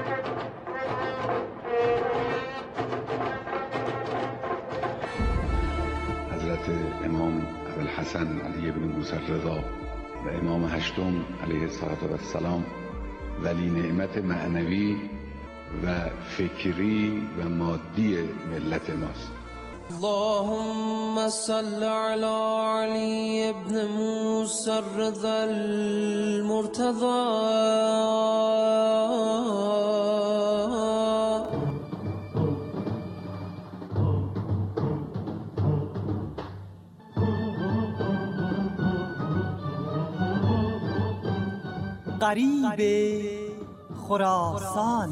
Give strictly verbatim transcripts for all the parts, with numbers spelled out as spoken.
حضرت امام ابوالحسن علی بن موسی رضا و امام هشتم علیه السلام ولی نعمت معنوی و فکری و مادی ملت ماست. اللهم صل على علي بن موسى الرضا المرتضى غریب خراسان.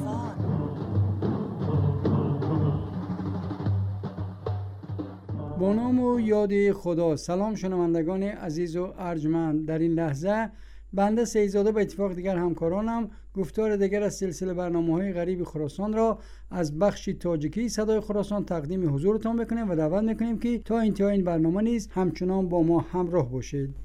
با نام و یاد خدا. سلام شنوندگان عزیز و ارجمند. در این لحظه بنده سیدزاده به اتفاق دیگر همکارانم گفتار دیگر از سلسله برنامه‌های غریب خراسان را از بخش تاجیکی صدای خراسان تقدیم حضورتان بکنیم و دعوت میکنیم که تا انتهای این برنامه نیز همچنان با ما همراه باشید.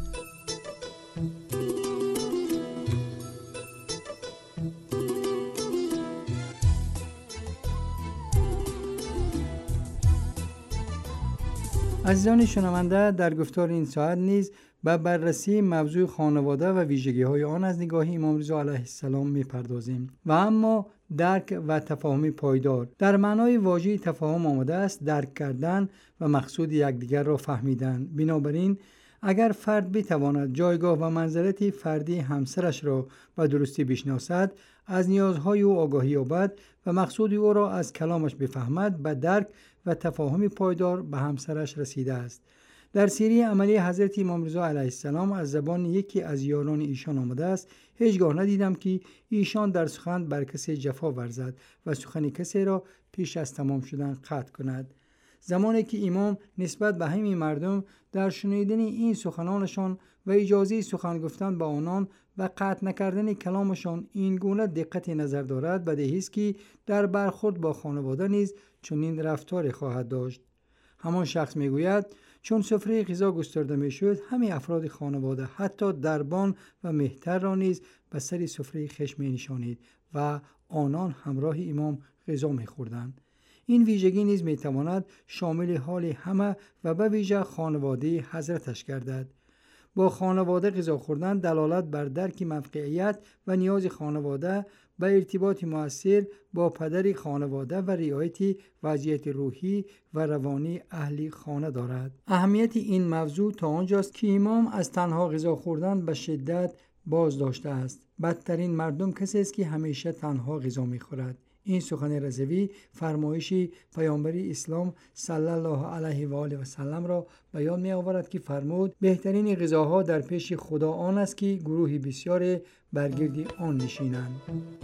عزیزان شنونده، در گفتار این ساعت نیز به بررسی موضوع خانواده و ویژگی‌های آن از نگاه امام رضا علیه السلام می‌پردازیم. و اما درک و تفاهم پایدار در معنای واژه تفاهم آمده است درک کردن و مقصود یکدیگر را فهمیدن. بنابراین اگر فرد بتواند جایگاه و منزلت فردی همسرش را به درستی بشناسد، از نیازهای او آگاهی یابد و مقصود او را از کلامش بفهمد، به درک و تفاهم پایدار به همسرش رسیده است. در سیره عملی حضرت امام رضا علیه السلام از زبان یکی از یاران ایشان آمده است: هیچگاه ندیدم که ایشان در سخن بر کسی جفا ورزد و سخن کسی را پیش از تمام شدن قطع کند. زمانی که امام نسبت به همین مردم در شنیدن این سخنانشان و اجازه سخن گفتن به آنان و قطع نکردن کلامشان این گونه دقت نظر دارد، بدیهی است که در برخورد با خانواده نیز چنین رفتاری خواهد داشت. همان شخص میگوید چون سفره غذا گسترده میشد، همه افراد خانواده حتی دربان و مهتر را نیز به سر سفره خویش می نشانید و آنان همراه امام غذا میخوردند. این ویژگی نیز میتواند شامل حال همه و به ویژه خانواده حضرتش گردد. با خانواده غذا خوردن دلالت بر درک موقعیت و نیاز خانواده، به ارتباط مؤثر با پدر خانواده و رعایت وضعیت روحی و روانی اهل خانه دارد. اهمیت این موضوع تا آنجاست که امام از تنها غذا خوردن به شدت باز داشته است. بدترین مردم کسی است که همیشه تنها غذا میخورد. این سخن رضوی فرمایش پیامبر اسلام صلی الله علیه و آله و سلم را بیان می آورد که فرمود بهترین غذاها در پیش خدا آن است که گروه بسیار برگرد آن نشینند.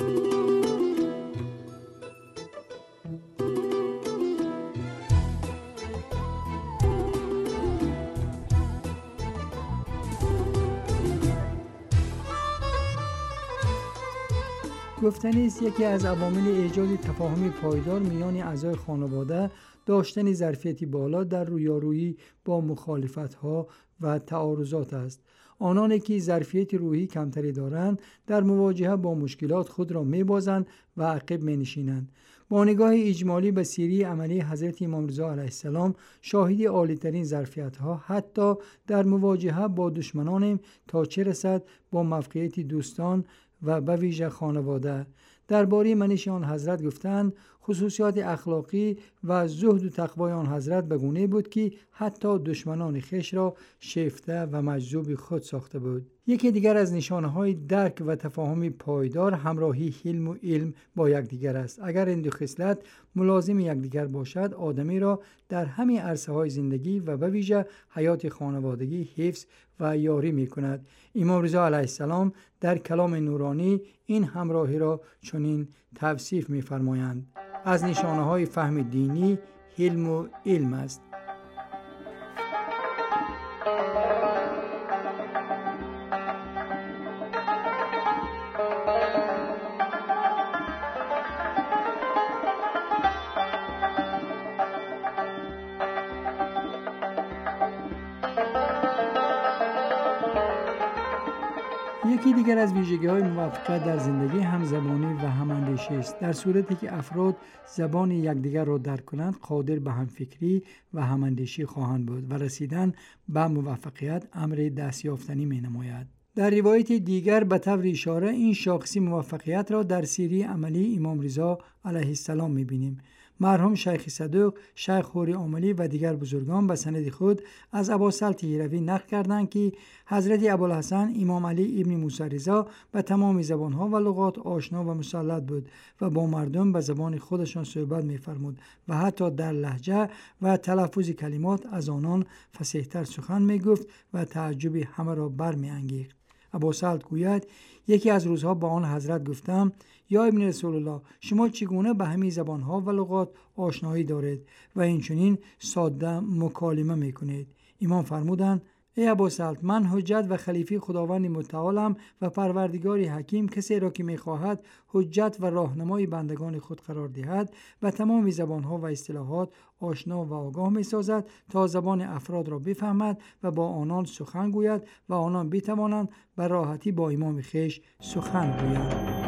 گفتنی است یکی از عوامل ایجاد تفاهم پایدار میان اعضای خانواده داشتن ظرفیتی بالا در رویارویی با مخالفت‌ها و تعارضات است. آنانی که ظرفیت روحی کمتری دارند در مواجهه با مشکلات خود را می‌بازند و عقب می‌نشینند. با نگاه اجمالی به سیره عملی حضرت امام رضا علیه السلام شاهد عالی‌ترین ظرفیت‌ها حتی در مواجهه با دشمنانیم تا چه رسد با موقعیت دوستان و به ویژه خانواده. درباره منش آن حضرت گفتند خصوصیات اخلاقی و زهد و تقوای آن حضرت به گونه بود که حتی دشمنان خویش را شیفته و مجذوب خود ساخته بود. یکی دیگر از نشانه‌های درک و تفاهم پایدار همراهی حلم و علم با یکدیگر است. اگر این دو خصلت ملازم یکدیگر باشد، آدمی را در همه عرصه‌های زندگی و به ویژه حیات خانوادگی حفظ و یاری می‌کند. امام رضا علیه السلام در کلام نورانی این همراهی را چنین توصیف می‌فرمایند: از نشانه‌های فهم دینی حلم و علم است. یکی دیگر از ویژگی‌های موفقیت در زندگی همزبانی و هماندیشی است. در صورتی که افراد زبان یکدیگر را درک کنند، قادر به همفکری و هماندیشی خواهند بود و رسیدن به موفقیت امر دستیافتنی می‌نماید. در روایت دیگر به طور اشاره این شاخصی موفقیت را در سیره عملی امام رضا علیه السلام می‌بینیم. مرحوم شیخ صدوق، شیخ حوری عاملی و دیگر بزرگان به سند خود از ابوسلط هروی نقل کردند که حضرت ابوالحسن امام علی ابن موسی رضا به تمام زبانها و لغات آشنا و مسلط بود و با مردم به زبان خودشان صحبت می‌فرمود و حتی در لهجه و تلفظ کلمات از آنان فصیح‌تر سخن می‌گفت و تعجب همه را برمی‌انگیخت. ابوسلط گوید یکی از روزها با آن حضرت گفتم یا ابن رسول الله، شما چگونه به همین زبانها و لغات آشنایی دارید و اینچنین ساده مکالمه میکنید؟ امام فرمودند ای ابوسلط، من حجت و خلیفه خداوند متعالم و پروردگار حکیم کسی را که میخواهد حجت و راهنمای بندگان خود قرار دهد و تمام زبانها و اصطلاحات آشنا و آگاه میسازد تا زبان افراد را بفهمد و با آنان سخن گوید و آنان بتوانند به راحتی با امام خویش سخن گویند.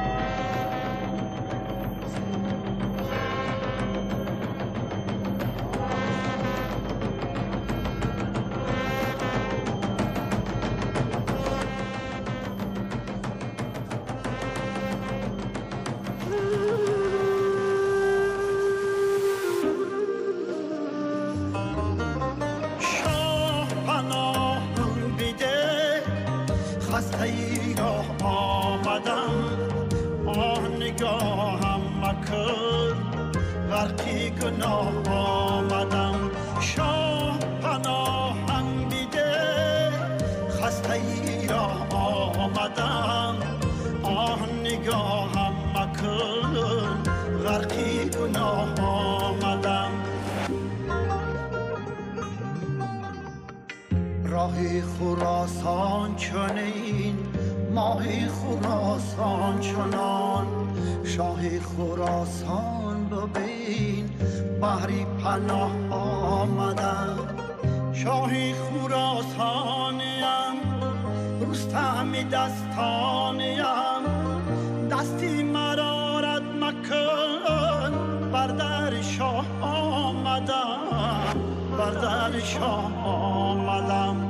راه خراسان چنین، ماه خراسان چنان، شاه خراسان ببین بحری پناه آمدن. شاه خراسانیم، رستم دستانیم، دستی مرا رد مکن، بر در شاه آمدم، بر در شاه آمدم.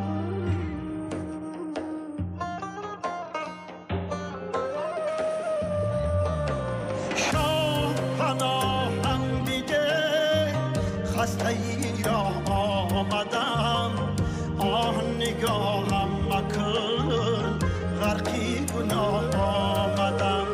شاه پناهم دیده خسته ای را آمدم، آه نگاهم مکن غرقی گناه آمدم.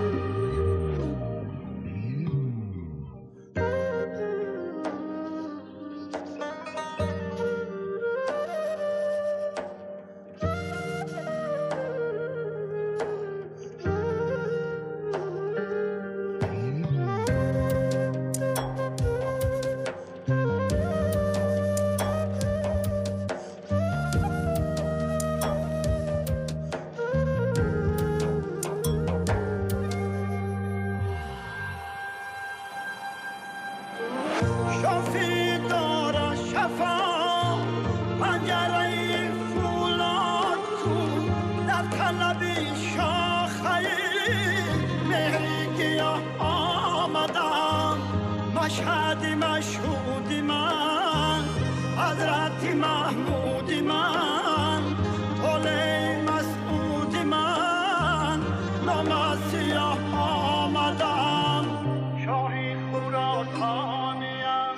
مشهد مشهود من، حضرت محمود من، طول مسعود من، نام سیاه آمدم. شاهی خراسانیم،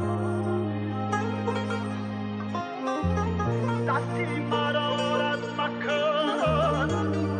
دستی مرا رد مکن،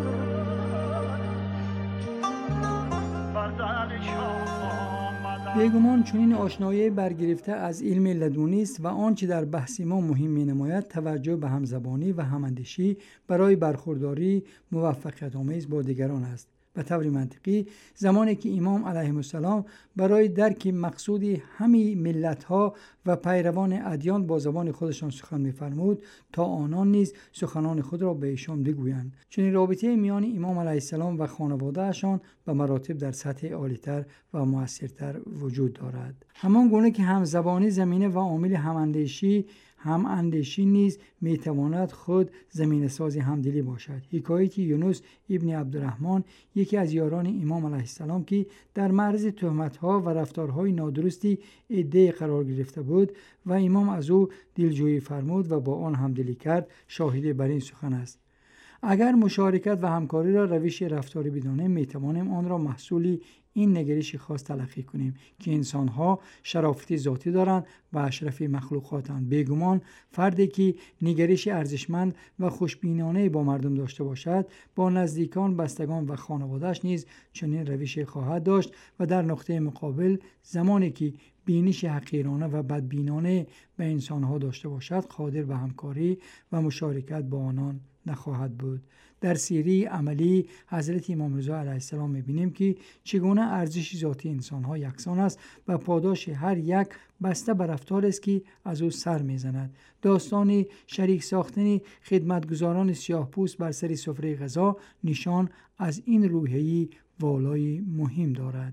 بر در شاه بیگمان چنین آشنایی برگرفته از علم لدونی است و آنچه در بحث ما مهم می‌نماید توجه به همزبانی و هماندیشی برای برخورداری موفقیت آمیز با دیگران است. به طور منطقی زمانی که امام علیه السلام برای درک مقصود همه ملت‌ها و پیروان ادیان با زبان خودشان سخن می‌فرمود تا آنان نیز سخنان خود را به ایشان بگویند. چنین رابطه میان امام علیه السلام و خانواده‌اشان به مراتب در سطح عالی‌تر و موثرتر وجود دارد. همان گونه که همزبانی زمینه و عامل هماندیشی هم اندیشی نیز میتواند خود زمین ساز همدلی باشد. حکایت یونس ابن عبدالرحمن، یکی از یاران امام علیه السلام که در معرض تهمت‌ها و رفتارهای نادرستی عده قرار گرفته بود و امام از او دلجویی فرمود و با آن همدلی کرد، شاهد بر این سخن است. اگر مشارکت و همکاری را روش رفتاری بدانیم، میتوانیم آن را محصولی این نگرش خاص تلقی کنیم که انسان‌ها شرافت ذاتی دارند و اشرف مخلوقاتند. بیگمان فردی که نگرش ارزشمند و خوشبینانه با مردم داشته باشد، با نزدیکان، بستگان و خانواده‌اش نیز چنین روشی خواهد داشت و در نقطه مقابل زمانی که بینش حقیرانه و بدبینانه به انسان‌ها داشته باشد، قادر به همکاری و مشارکت با آنان نخواهد بود. در سیره عملی حضرت امام رضا علیه السلام می‌بینیم که چگونه ارزش ذاتی انسان‌ها یکسان است و پاداش هر یک بسته بر رفتار است که از او سر می‌زند. داستان شریک ساختن خدمتگزاران سیاه‌پوست بر سر سفره غذا نشان از این روحیه والای مهم دارد.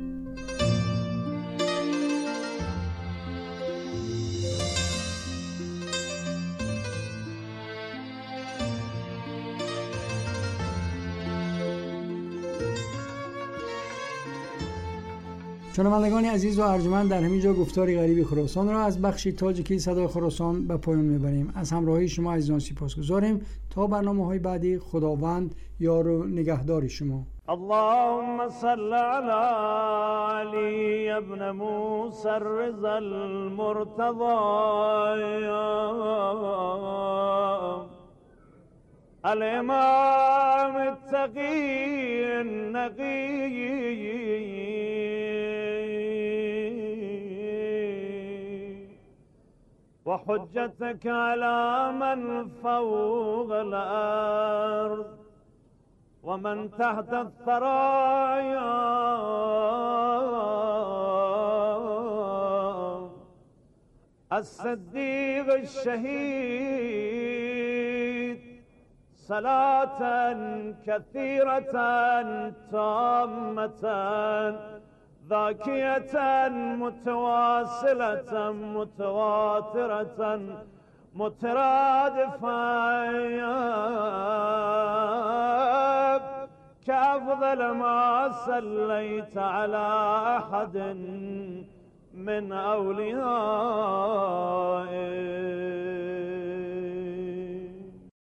شنوندگان عزیز و ارجمند، در همین جا گفتار غریب خراسان را از بخش تاجیکی صدای خراسان به پایان میبریم. از همراهی شما عزیزان سپاسگزاریم. تا برنامه‌های بعدی، خداوند یار و نگهدار شما. اللهم صل على علي ابن موسى الرضا المرتضى الامام التقي النقي وحجتك على من فوق الأرض ومن تحت الثرايا الصديق الشهيد صلاة كثيرة تامة ذاكية متواصلة متواترة مترادفة كأفضل ما صليت على أحد من أوليائك